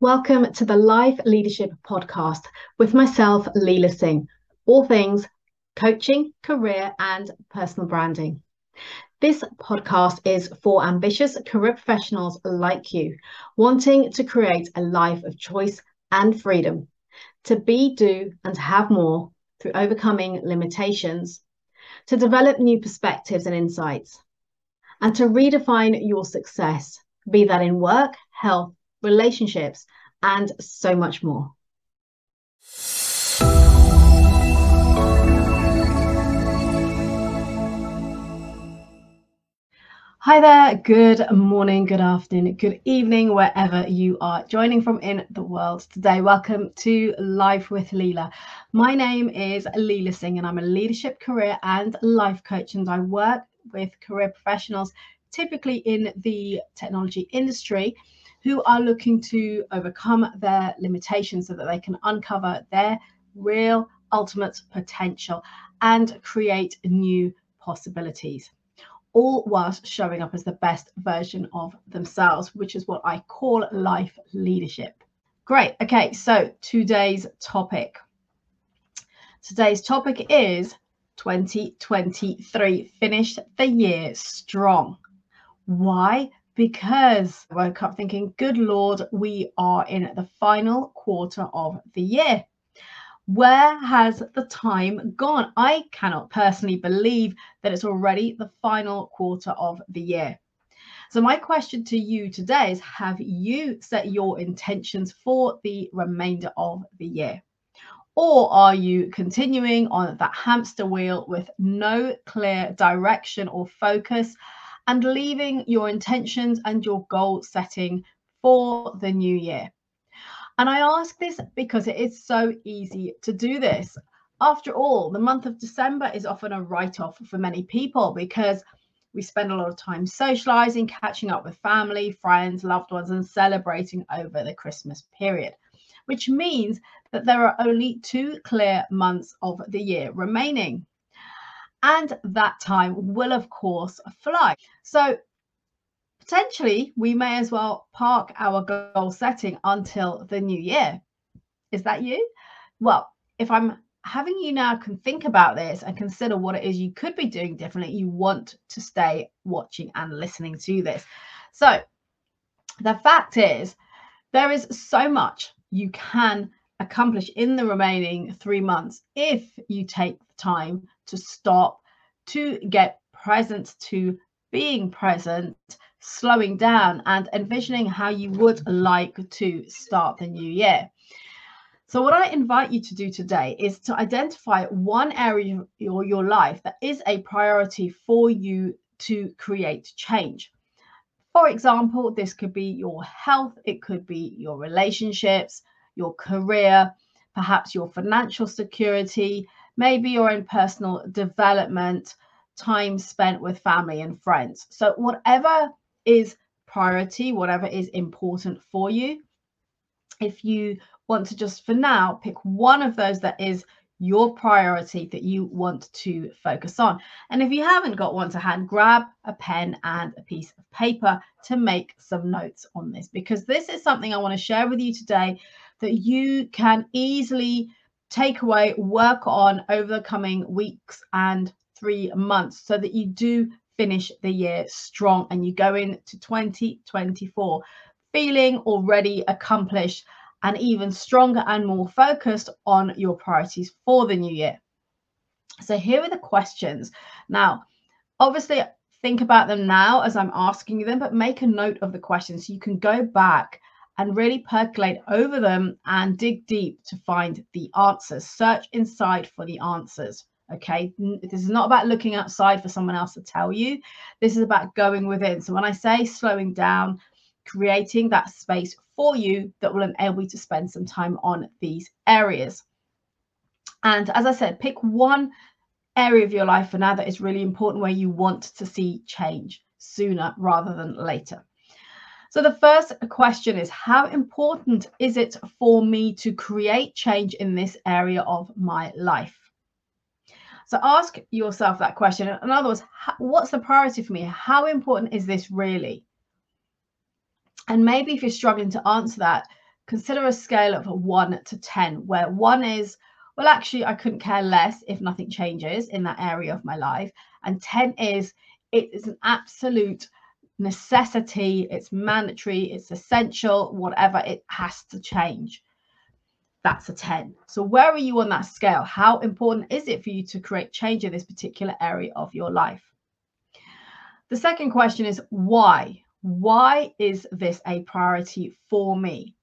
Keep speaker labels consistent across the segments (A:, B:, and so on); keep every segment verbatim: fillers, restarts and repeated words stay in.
A: Welcome to the Life Leadership Podcast with myself, Leela Singh, all things coaching, career, and personal branding. This podcast is for ambitious career professionals like you, wanting to create a life of choice and freedom, to be, do, and have more through overcoming limitations, to develop new perspectives and insights, and to redefine your success, be that in work, health, relationships, and so much more. Hi there, good morning, good afternoon, good evening, wherever you are joining from in the world today. Welcome to Life with Leela. My name is Leela Singh and I'm a leadership, career and life coach, and I work with career professionals, typically in the technology industry, who are looking to overcome their limitations so that they can uncover their real ultimate potential and create new possibilities, all whilst showing up as the best version of themselves, which is what I call life leadership. Great. Okay, so today's topic. Today's topic is twenty twenty-three. Finished the year strong. Why? Because I woke up thinking, good Lord, we are in the final quarter of the year. Where has the time gone? I cannot personally believe that it's already the final quarter of the year. So my question to you today is, have you set your intentions for the remainder of the year? Or are you continuing on that hamster wheel with no clear direction or focus and leaving your intentions and your goal setting for the new year? And I ask this because it is so easy to do this. After all, the month of December is often a write-off for many people because we spend a lot of time socializing, catching up with family, friends, loved ones, and celebrating over the Christmas period, which means that there are only two clear months of the year remaining. And that time will, of course, fly. So potentially, we may as well park our goal setting until the new year. Is that you? Well, if I'm having you now can think about this and consider what it is you could be doing differently, you want to stay watching and listening to this. So the fact is, there is so much you can accomplish in the remaining three months if you take the time to stop, to get present, to being present, slowing down and envisioning how you would like to start the new year. So what I invite you to do today is to identify one area of your, your life that is a priority for you to create change. For example, this could be your health, it could be your relationships, your career, perhaps your financial security, maybe your own personal development, time spent with family and friends. So whatever is priority, whatever is important for you, if you want to just for now pick one of those that is your priority that you want to focus on. And if you haven't got one to hand, grab a pen and a piece of paper to make some notes on this, because this is something I want to share with you today that you can easily take away, work on over the coming weeks and three months so that you do finish the year strong and you go into twenty twenty-four feeling already accomplished and even stronger and more focused on your priorities for the new year. So here are the questions. Now, obviously, think about them now as I'm asking you them, but make a note of the questions so you can go back and really percolate over them and dig deep to find the answers. Search inside for the answers. Okay, this is not about looking outside for someone else to tell you. This is about going within. So when I say slowing down, creating that space for you that will enable you to spend some time on these areas. And as I said, pick one area of your life for now that is really important, where you want to see change sooner rather than later. So the first question is, how important is it for me to create change in this area of my life? So ask yourself that question. In other words, what's the priority for me? How important is this really? And maybe if you're struggling to answer that, consider a scale of one to ten, where one is, well, actually, I couldn't care less if nothing changes in that area of my life. And ten is, it is an absolute necessity, it's mandatory, it's essential, whatever, it has to change. That's a ten. So where are you on that scale? How important is it for you to create change in this particular area of your life? The second question is why? Why is this a priority for me?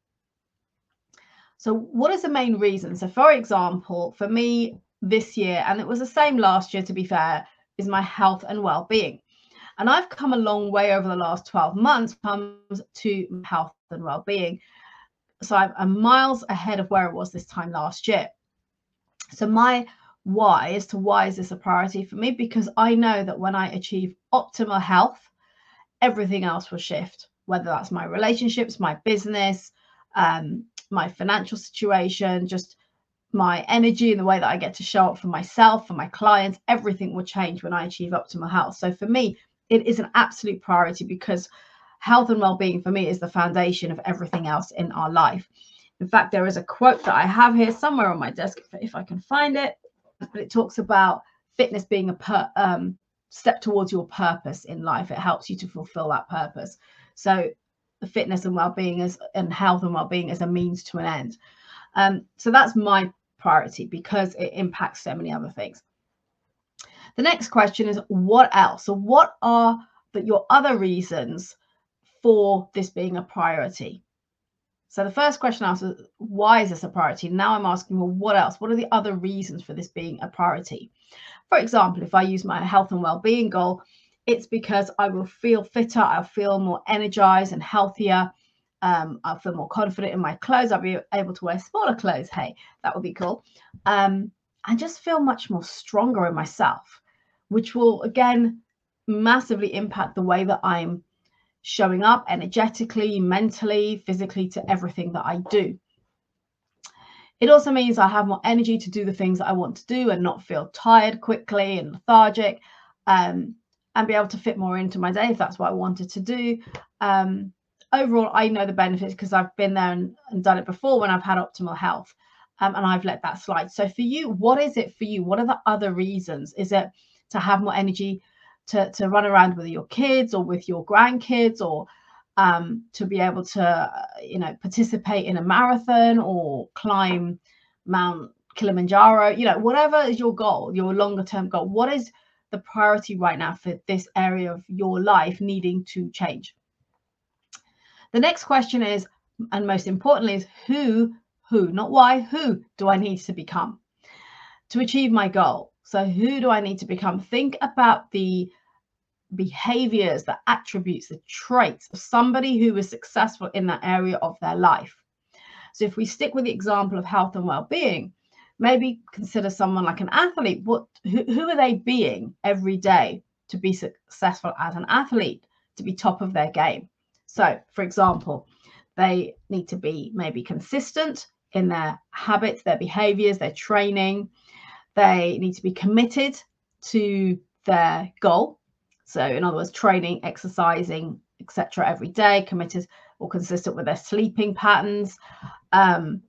A: So what is the main reason? So for example, for me this year, and it was the same last year to be fair, is my health and well-being. And I've come a long way over the last twelve months when it comes to health and well-being. So I'm, I'm miles ahead of where it was this time last year. So my why as to why is this a priority for me? Because I know that when I achieve optimal health, everything else will shift, whether that's my relationships, my business, um, my financial situation, just my energy and the way that I get to show up for myself, for my clients, everything will change when I achieve optimal health. So for me, it is an absolute priority because health and well-being for me is the foundation of everything else in our life. In fact, there is a quote that I have here somewhere on my desk, if I can find it, but it talks about fitness being a per, um, step towards your purpose in life. It helps you to fulfill that purpose. So fitness and well-being is, and health and well-being is a means to an end. Um, so that's my priority because it impacts so many other things. The next question is what else? So what are the, your other reasons for this being a priority? So the first question I asked was, why is this a priority? Now I'm asking, well, what else? What are the other reasons for this being a priority? For example, if I use my health and well-being goal, it's because I will feel fitter, I'll feel more energized and healthier. Um, I'll feel more confident in my clothes. I'll be able to wear smaller clothes. Hey, that would be cool. Um, and just feel much more stronger in myself, which will, again, massively impact the way that I'm showing up energetically, mentally, physically to everything that I do. It also means I have more energy to do the things that I want to do and not feel tired quickly and lethargic, um, and be able to fit more into my day if that's what I wanted to do. Um, overall, I know the benefits because I've been there and, and done it before when I've had optimal health, um, and I've let that slide. So for you, what is it for you? What are the other reasons? Is it to have more energy to, to run around with your kids or with your grandkids, or um, to be able to, you know, participate in a marathon or climb Mount Kilimanjaro, you know, whatever is your goal, your longer term goal? What is the priority right now for this area of your life needing to change? The next question is, and most importantly, is who, who, not why, who do I need to become to achieve my goal? So who do I need to become? Think about the behaviors, the attributes, the traits of somebody who is successful in that area of their life. So if we stick with the example of health and well-being, maybe consider someone like an athlete. What, who, who are they being every day to be successful as an athlete, to be top of their game? So, for example, they need to be maybe consistent in their habits, their behaviors, their training. They need to be committed to their goal. So, in other words, training, exercising, et cetera every day, committed or consistent with their sleeping patterns, um,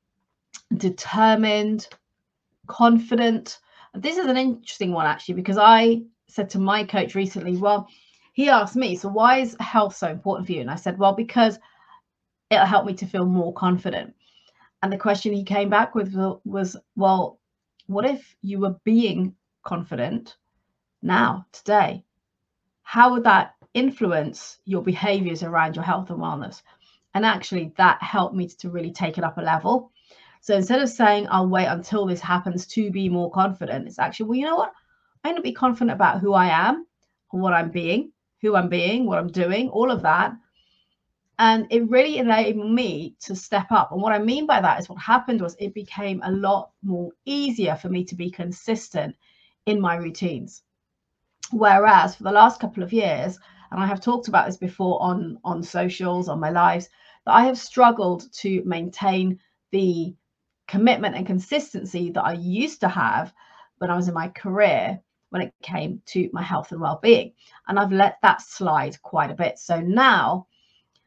A: determined, confident. This is an interesting one, actually, because I said to my coach recently, well, he asked me, so why is health so important for you? And I said, well, because it'll help me to feel more confident. And the question he came back with was, well, what if you were being confident now, today? How would that influence your behaviors around your health and wellness? And actually, that helped me to really take it up a level. So instead of saying, I'll wait until this happens to be more confident, it's actually, well, you know what? I'm going to be confident about who I am, what I'm being, who I'm being, what I'm doing, all of that. And it really enabled me to step up. And what I mean by that is what happened was it became a lot more easier for me to be consistent in my routines. Whereas for the last couple of years, and I have talked about this before on, on socials, on my lives, that I have struggled to maintain the commitment and consistency that I used to have when I was in my career when it came to my health and well-being. And I've let that slide quite a bit. So now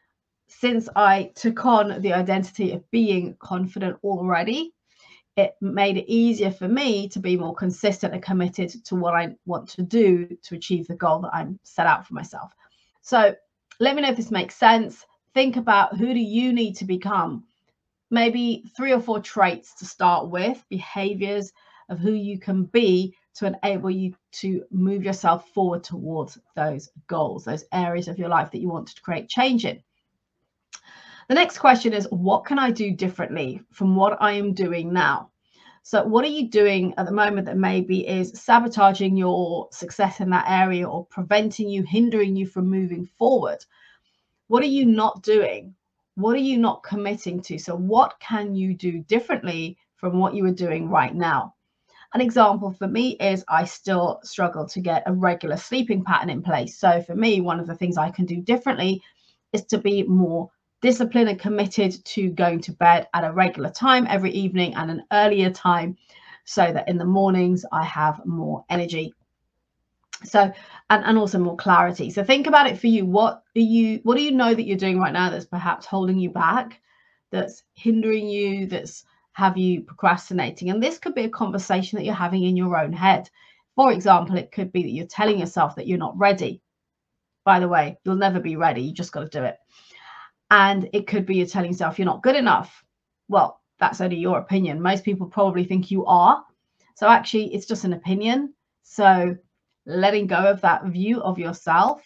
A: since I took on the identity of being confident already, it made it easier for me to be more consistent and committed to what I want to do to achieve the goal that I'm set out for myself. So let me know if this makes sense. Think about, who do you need to become? Maybe three or four traits to start with, behaviors of who you can be to enable you to move yourself forward towards those goals, those areas of your life that you want to create change in. The next question is, what can I do differently from what I am doing now? So what are you doing at the moment that maybe is sabotaging your success in that area, or preventing you, hindering you from moving forward? What are you not doing? What are you not committing to? So what can you do differently from what you are doing right now? An example for me is I still struggle to get a regular sleeping pattern in place. So for me, one of the things I can do differently is to be more disciplined and committed to going to bed at a regular time every evening and an earlier time, so that in the mornings I have more energy. So, and, and also more clarity. So think about it for you. What are you, what do you know that you're doing right now that's perhaps holding you back, that's hindering you, that's have you procrastinating? And this could be a conversation that you're having in your own head. For example, it could be that you're telling yourself that you're not ready. By the way, you'll never be ready. You just got to do it. And it could be you're telling yourself you're not good enough. Well, that's only your opinion. Most people probably think you are. So actually, it's just an opinion. So letting go of that view of yourself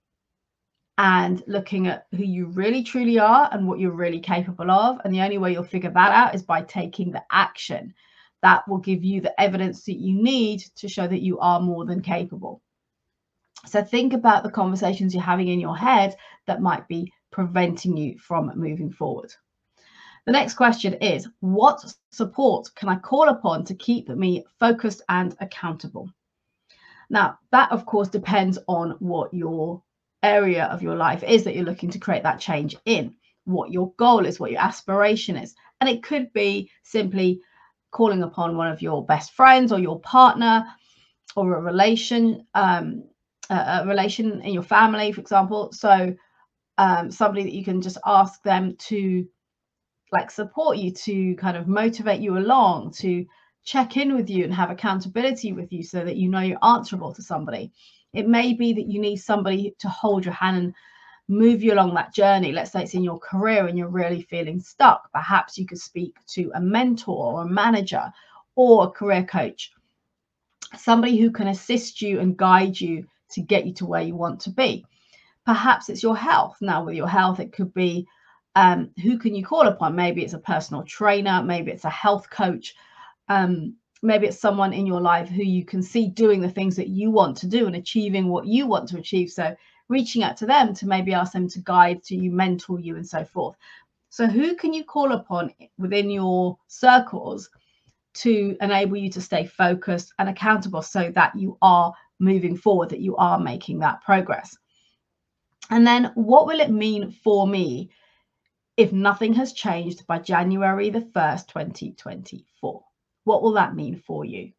A: and looking at who you really truly are and what you're really capable of. And the only way you'll figure that out is by taking the action. That will give you the evidence that you need to show that you are more than capable. So think about the conversations you're having in your head that might be preventing you from moving forward. The next question is, what support can I call upon to keep me focused and accountable? Now, that of course depends on what your area of your life is that you're looking to create that change in, what your goal is, what your aspiration is. And it could be simply calling upon one of your best friends or your partner, or a relation, um, a relation in your family, for example. So um, somebody that you can just ask them to like support you, to kind of motivate you along, to check in with you and have accountability with you, so that you know you're answerable to somebody. It may be that you need somebody to hold your hand and move you along that journey. Let's say it's in your career and you're really feeling stuck. Perhaps you could speak to a mentor or a manager or a career coach, somebody who can assist you and guide you to get you to where you want to be. Perhaps it's your health. Now with your health, it could be um, who can you call upon? Maybe it's a personal trainer, maybe it's a health coach, um, maybe it's someone in your life who you can see doing the things that you want to do and achieving what you want to achieve. So reaching out to them to maybe ask them to guide to you, mentor you, and so forth. So who can you call upon within your circles to enable you to stay focused and accountable, so that you are moving forward, that you are making that progress? And then what will it mean for me if nothing has changed by January the first, twenty twenty-four? What will that mean for you?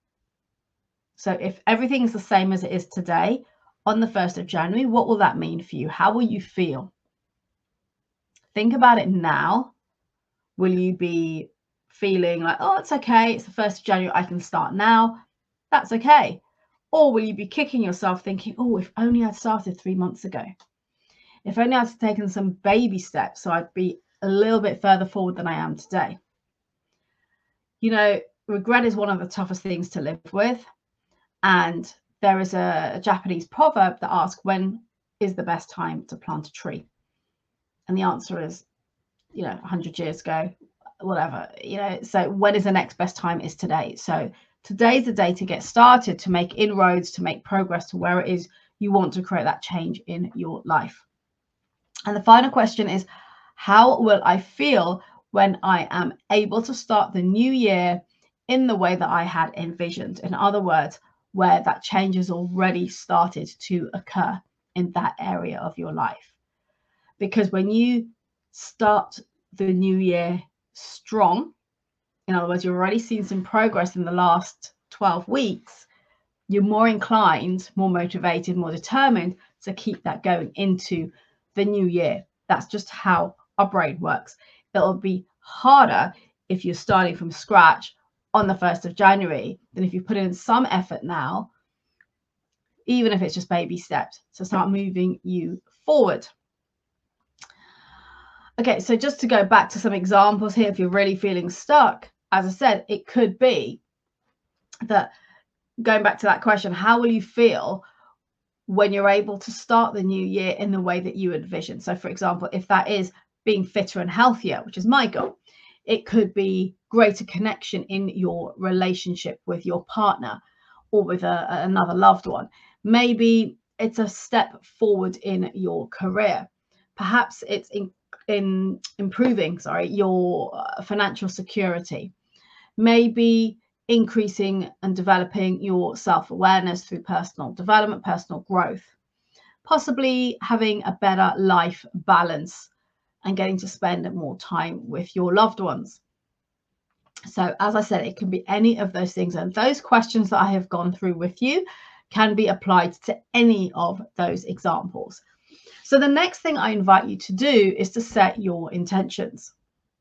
A: So if everything is the same as it is today on the first of January, what will that mean for you? How will you feel? Think about it now. Will you be feeling like, oh, it's okay, it's the first of January, I can start now? That's okay. Or will you be kicking yourself thinking, oh, if only I'd started three months ago. If only I'd taken some baby steps, so I'd be a little bit further forward than I am today. You know, regret is one of the toughest things to live with. And there is a, a Japanese proverb that asks, when is the best time to plant a tree? And the answer is, you know, one hundred years ago, whatever, you know. So when is the next best time? Is today. So today's the day to get started, to make inroads, to make progress to where it is you want to create that change in your life. And the final question is, how will I feel when I am able to start the new year in the way that I had envisioned? In other words, where that change has already started to occur in that area of your life. Because when you start the new year strong, in other words, you've already seen some progress in the last twelve weeks, you're more inclined, more motivated, more determined to keep that going into the new year. That's just how our brain works. It'll be harder if you're starting from scratch on the first of January than if you put in some effort now, even if it's just baby steps, to start moving you forward. Okay, so just to go back to some examples here, if you're really feeling stuck, as I said, it could be that, going back to that question, how will you feel when you're able to start the new year in the way that you envision? So, for example, if that is being fitter and healthier, which is my goal, it could be greater connection in your relationship with your partner or with a, another loved one. Maybe it's a step forward in your career. Perhaps it's in, in improving, sorry, your financial security. Maybe increasing and developing your self-awareness through personal development, personal growth. Possibly having a better life balance and getting to spend more time with your loved ones. So, as I said, it can be any of those things. And those questions that I have gone through with you can be applied to any of those examples. So the next thing I invite you to do is to set your intentions.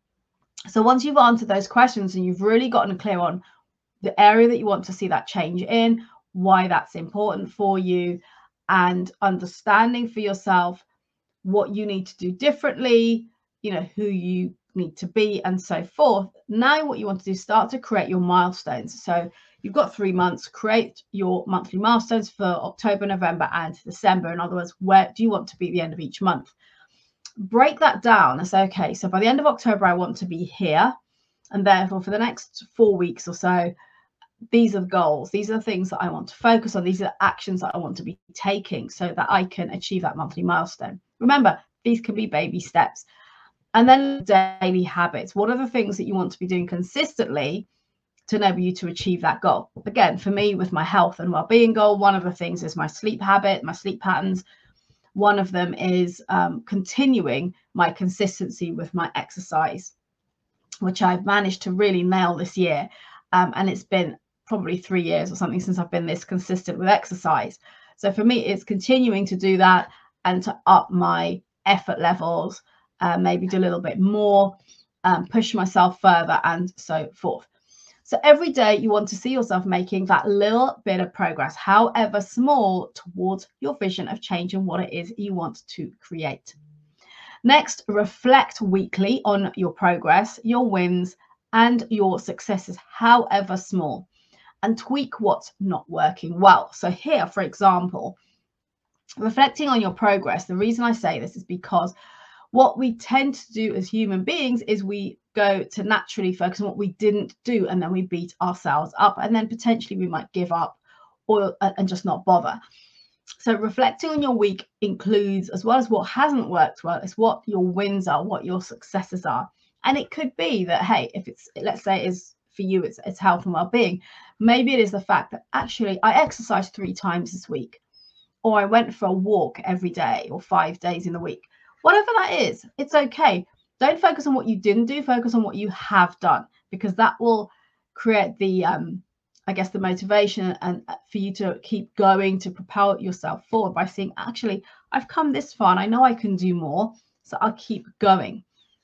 A: So once you've answered those questions and you've really gotten clear on the area that you want to see that change in, why that's important for you, and understanding for yourself what you need to do differently, you know, who you need to be, and so forth. Now what you want to do is start to create your milestones. So you've got three months, create your monthly milestones for October, November, and December. In other words, where do you want to be at the end of each month? Break that down and say, okay, so by the end of October, I want to be here. And therefore, for the next four weeks or so, these are the goals. These are the things that I want to focus on. These are the actions that I want to be taking so that I can achieve that monthly milestone. Remember, these can be baby steps. And then daily habits. What are the things that you want to be doing consistently to enable you to achieve that goal? Again, for me, with my health and well-being goal, one of the things is my sleep habit, my sleep patterns. One of them is um, continuing my consistency with my exercise, which I've managed to really nail this year. Um, and it's been probably three years or something since I've been this consistent with exercise. So for me, it's continuing to do that and to up my effort levels, uh, maybe do a little bit more, um, push myself further, and so forth. So every day you want to see yourself making that little bit of progress, however small, towards your vision of change and what it is you want to create. Next, reflect weekly on your progress, your wins, and your successes, however small, and tweak what's not working well. So here, for example, reflecting on your progress, the reason I say this is because what we tend to do as human beings is we go to naturally focus on what we didn't do, and then we beat ourselves up, and then potentially we might give up or and just not bother. So reflecting on your week includes, as well as what hasn't worked well, it's what your wins are, what your successes are. And it could be that, hey, if it's, let's say it is for you, it's, it's health and well-being. Maybe it is the fact that actually I exercised three times this week, or I went for a walk every day, or five days in the week. Whatever that is, it's okay. Don't focus on what you didn't do, focus on what you have done, because that will create the, um, I guess, the motivation and for you to keep going, to propel yourself forward by seeing, actually, I've come this far and I know I can do more, so I'll keep going.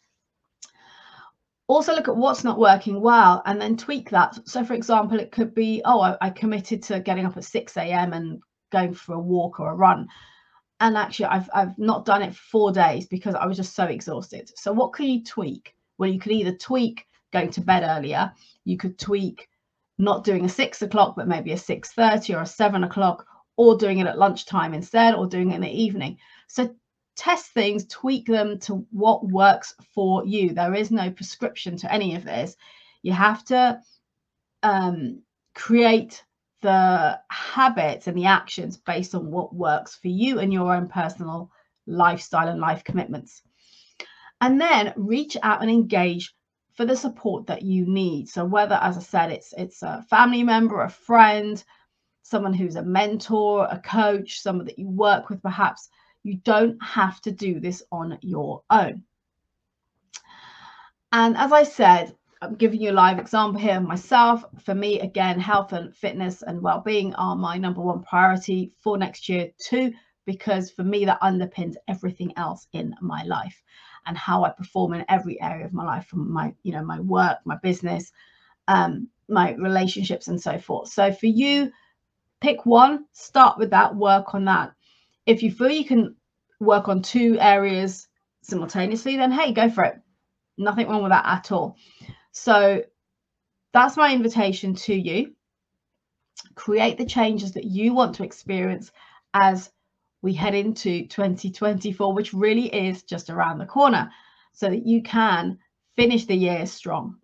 A: Also look at what's not working well and then tweak that. So for example, it could be, oh, I, I committed to getting up at six a m and going for a walk or a run. And actually, I've, I've not done it for four days because I was just so exhausted. So what can you tweak? Well, you could either tweak going to bed earlier. You could tweak not doing a six o'clock, but maybe a six thirty or a seven o'clock, or doing it at lunchtime instead, or doing it in the evening. So test things, tweak them to what works for you. There is no prescription to any of this. You have to um, create the habits and the actions based on what works for you and your own personal lifestyle and life commitments. And then reach out and engage for the support that you need. So whether, as I said, it's it's a family member, a friend, someone who's a mentor, a coach, someone that you work with, perhaps, you don't have to do this on your own. And as I said, I'm giving you a live example here of myself. For me, again, health and fitness and well-being are my number one priority for next year to because for me, that underpins everything else in my life and how I perform in every area of my life, from my, you know, my work, my business, um, my relationships, and so forth. So for you, pick one, start with that, work on that. If you feel you can work on two areas simultaneously, then hey, go for it. Nothing wrong with that at all. So that's my invitation to you. Create the changes that you want to experience as we head into twenty twenty-four, which really is just around the corner, so that you can finish the year strong.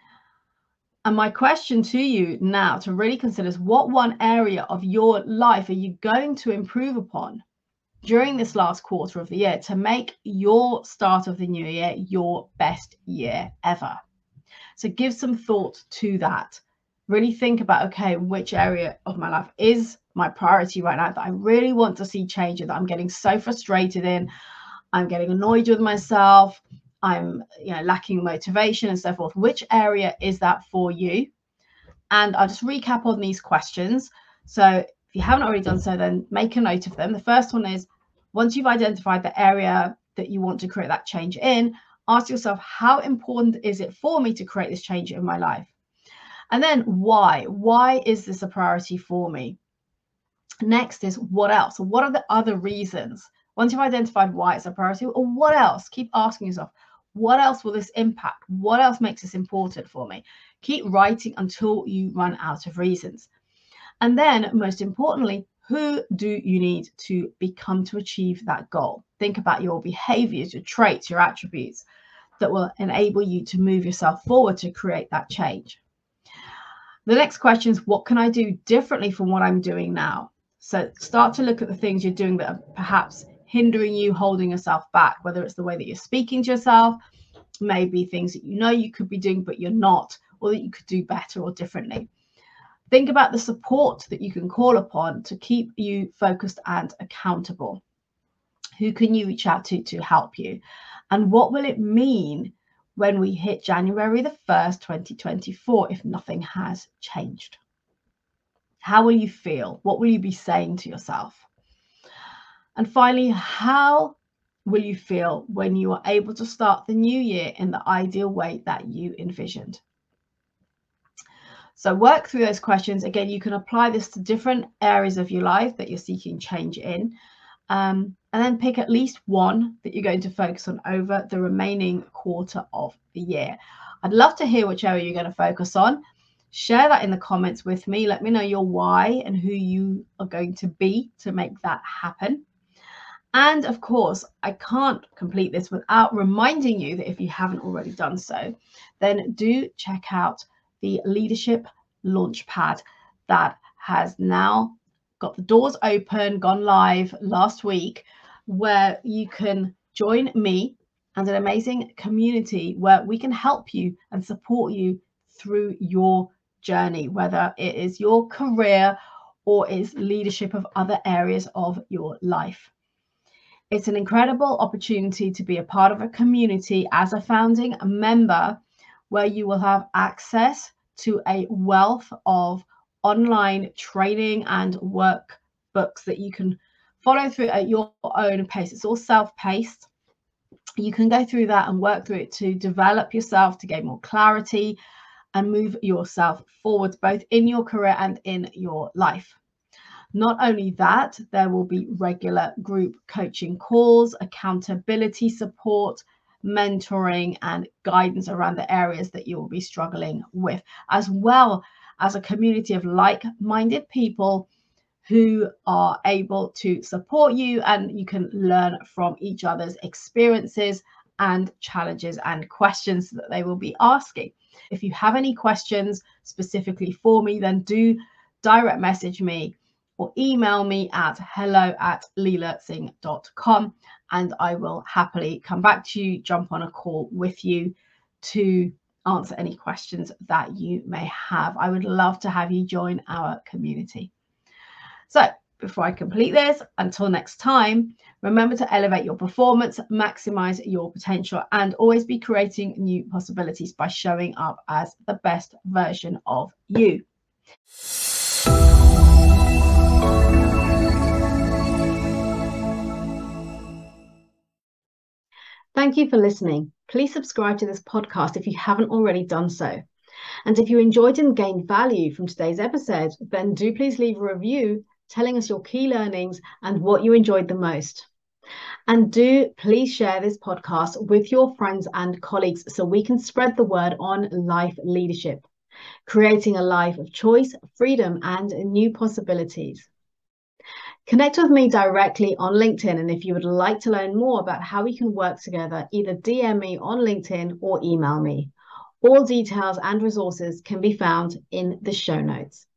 A: And my question to you now to really consider is, what one area of your life are you going to improve upon during this last quarter of the year to make your start of the new year your best year ever? So give some thought to that. Really think about, okay, which area of my life is my priority right now that I really want to see change, that I'm getting so frustrated in, I'm getting annoyed with myself, I'm, you know, lacking motivation and so forth. Which area is that for you? And I'll just recap on these questions. So if you haven't already done so, then make a note of them. The first one is, once you've identified the area that you want to create that change in, ask yourself, how important is it for me to create this change in my life? And then why? Why is this a priority for me? Next is, what else? What are the other reasons? Once you've identified why it's a priority, or what else? Keep asking yourself, what else will this impact? What else makes this important for me? Keep writing until you run out of reasons. And then, most importantly, who do you need to become to achieve that goal? Think about your behaviors, your traits, your attributes that will enable you to move yourself forward to create that change. The next question is, what can I do differently from what I'm doing now? So start to look at the things you're doing that are perhaps hindering you, holding yourself back, whether it's the way that you're speaking to yourself, maybe things that you know you could be doing but you're not, or that you could do better or differently. Think about the support that you can call upon to keep you focused and accountable. Who can you reach out to to help you? And what will it mean when we hit January the first, twenty twenty-four, if nothing has changed? How will you feel? What will you be saying to yourself? And finally, how will you feel when you are able to start the new year in the ideal way that you envisioned? So work through those questions. Again, you can apply this to different areas of your life that you're seeking change in. Um, and then pick at least one that you're going to focus on over the remaining quarter of the year. I'd love to hear which area you're going to focus on. Share that in the comments with me. Let me know your why and who you are going to be to make that happen. And of course, I can't complete this without reminding you that if you haven't already done so, then do check out the Leadership Launchpad that has now got the doors open, gone live last week, where you can join me and an amazing community where we can help you and support you through your journey, whether it is your career or is leadership of other areas of your life. It's an incredible opportunity to be a part of a community as a founding member, where you will have access to a wealth of online training and workbooks that you can follow through at your own pace. It's all self-paced. You can go through that and work through it to develop yourself, to gain more clarity and move yourself forward, both in your career and in your life. Not only that, there will be regular group coaching calls, accountability support, mentoring and guidance around the areas that you will be struggling with, as well as a community of like-minded people who are able to support you, and you can learn from each other's experiences and challenges and questions that they will be asking. If you have any questions specifically for me, then do direct message me or email me at hello at leela singh dot com, and I will happily come back to you, jump on a call with you to answer any questions that you may have. I would love to have you join our community. So before I complete this, until next time, remember to elevate your performance, maximize your potential, and always be creating new possibilities by showing up as the best version of you. thank you for listening. Please subscribe to this podcast if you haven't already done so. And if you enjoyed and gained value from today's episode, then do please leave a review telling us your key learnings and what you enjoyed the most. And do please share this podcast with your friends and colleagues so we can spread the word on life leadership, creating a life of choice, freedom, and new possibilities. Connect with me directly on LinkedIn, and if you would like to learn more about how we can work together, either D M me on LinkedIn or email me. All details and resources can be found in the show notes.